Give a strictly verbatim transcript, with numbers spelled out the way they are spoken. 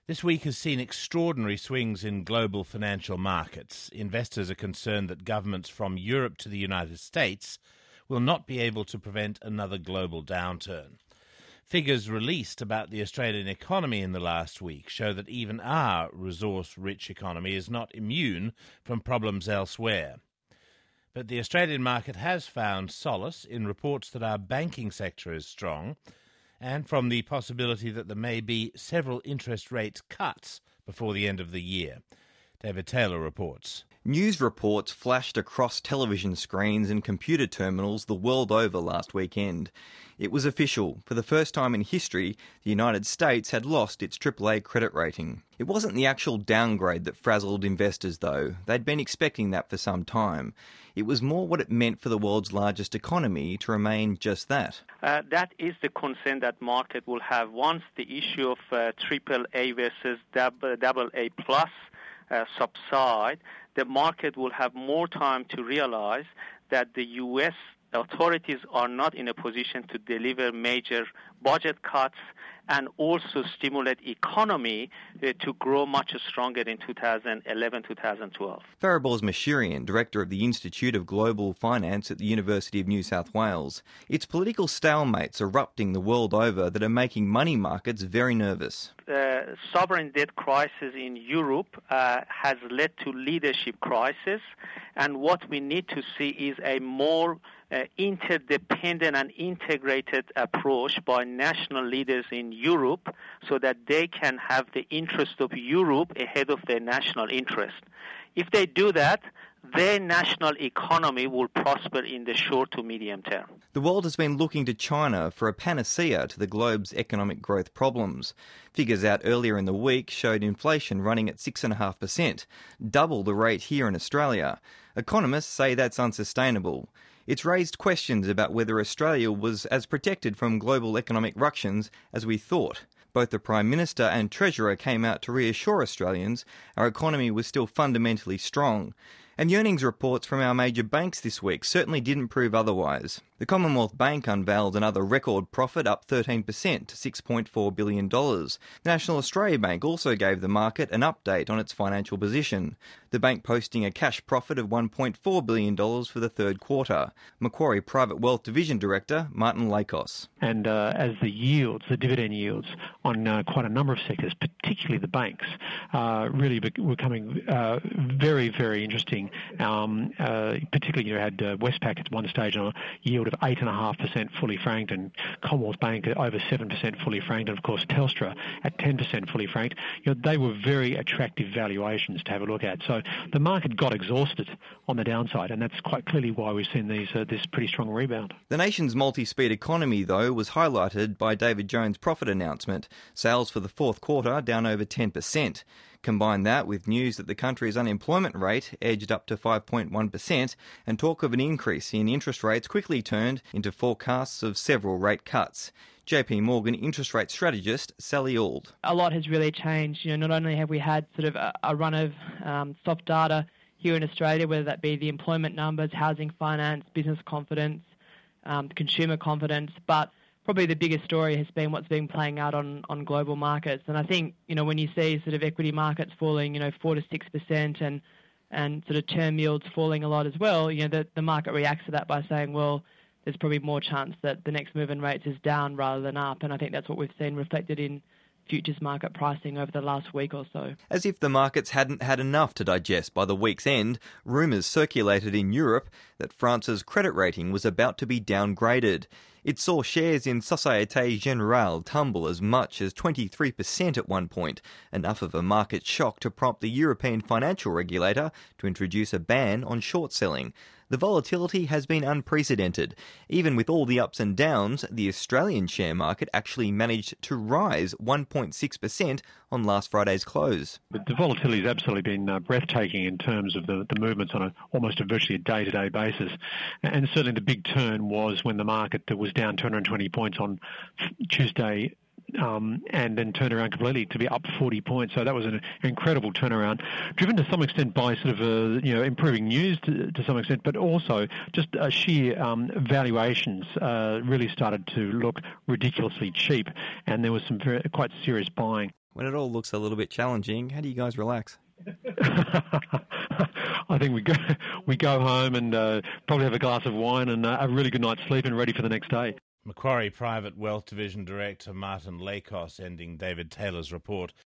This week has seen extraordinary swings in global financial markets. Investors are concerned that governments from Europe to the United States will not be able to prevent another global downturn. Figures released about the Australian economy in the last week show that even our resource-rich economy is not immune from problems elsewhere. But the Australian market has found solace in reports that our banking sector is strong, and from the possibility that there may be several interest rate cuts before the end of the year. David Taylor reports. News reports flashed across television screens and computer terminals the world over last weekend. It was official. For the first time in history, the United States had lost its triple A credit rating. It wasn't the actual downgrade that frazzled investors, though. They'd been expecting that for some time. It was more what it meant for the world's largest economy to remain just that. Uh, that is the concern that market will have once the issue of uh, triple A versus double, double A plus uh, subside. The market will have more time to realize that the U S authorities are not in a position to deliver major budget cuts and also stimulate economy uh, to grow much stronger in two thousand eleven to two thousand twelve. Fariborz Mashirian, Director of the Institute of Global Finance at the University of New South Wales. It's political stalemates erupting the world over that are making money markets very nervous. Uh, sovereign debt crisis in Europe uh, has led to leadership crisis, and what we need to see is a more uh, interdependent and integrated approach by national leaders in Europe so that they can have the interest of Europe ahead of their national interest. If they do that, their national economy will prosper in the short to medium term. The world has been looking to China for a panacea to the globe's economic growth problems. Figures out earlier in the week showed inflation running at six point five percent, double the rate here in Australia. Economists say that's unsustainable. It's raised questions about whether Australia was as protected from global economic ructions as we thought. Both the Prime Minister and Treasurer came out to reassure Australians our economy was still fundamentally strong. And the earnings reports from our major banks this week certainly didn't prove otherwise. The Commonwealth Bank unveiled another record profit, up thirteen percent to six point four billion dollars. The National Australia Bank also gave the market an update on its financial position, the bank posting a cash profit of one point four billion dollars for the third quarter. Macquarie Private Wealth Division Director Martin Lakos. And uh, as the yields, the dividend yields on uh, quite a number of sectors, particularly the banks, uh, really be- were coming uh, very, very interesting. Um, uh, particularly, you had uh, Westpac at one stage on a yield of eight point five percent fully franked, and Commonwealth Bank at over seven percent fully franked, and of course Telstra at ten percent fully franked. You know, they were very attractive valuations to have a look at. So the market got exhausted on the downside, and that's quite clearly why we've seen these uh, this pretty strong rebound. The nation's multi-speed economy, though, was highlighted by David Jones' profit announcement. Sales for the fourth quarter down over ten percent. Combine that with news that the country's unemployment rate edged up to five point one percent, and talk of an increase in interest rates quickly turned into forecasts of several rate cuts. J P Morgan interest rate strategist Sally Auld. A lot has really changed. You know, not only have we had sort of a, a run of um, soft data here in Australia, whether that be the employment numbers, housing finance, business confidence, um, consumer confidence, but probably the biggest story has been what's been playing out on, on global markets. And I think, you know, when you see sort of equity markets falling, you know, four to six percent and and sort of term yields falling a lot as well, you know, the, the market reacts to that by saying, well, there's probably more chance that the next move in rates is down rather than up. And I think that's what we've seen reflected in futures market pricing over the last week or so. As if the markets hadn't had enough to digest by the week's end, rumours circulated in Europe that France's credit rating was about to be downgraded. It saw shares in Société Générale tumble as much as twenty-three percent at one point, enough of a market shock to prompt the European financial regulator to introduce a ban on short selling. The volatility has been unprecedented. Even with all the ups and downs, the Australian share market actually managed to rise one point six percent on last Friday's close. But the volatility has absolutely been uh, breathtaking in terms of the, the movements on a, almost a virtually a day-to-day basis. And certainly the big turn was when the market was down two hundred twenty points on Tuesday Um, and then turned around completely to be up forty points. So that was an incredible turnaround, driven to some extent by sort of uh, you know improving news to, to some extent, but also just uh, sheer um, valuations uh, really started to look ridiculously cheap, and there was some very, quite serious buying. When it all looks a little bit challenging, how do you guys relax? I think we go we go home and uh, probably have a glass of wine and uh, a really good night's sleep and ready for the next day. Macquarie Private Wealth Division Director Martin Lakos ending David Taylor's report.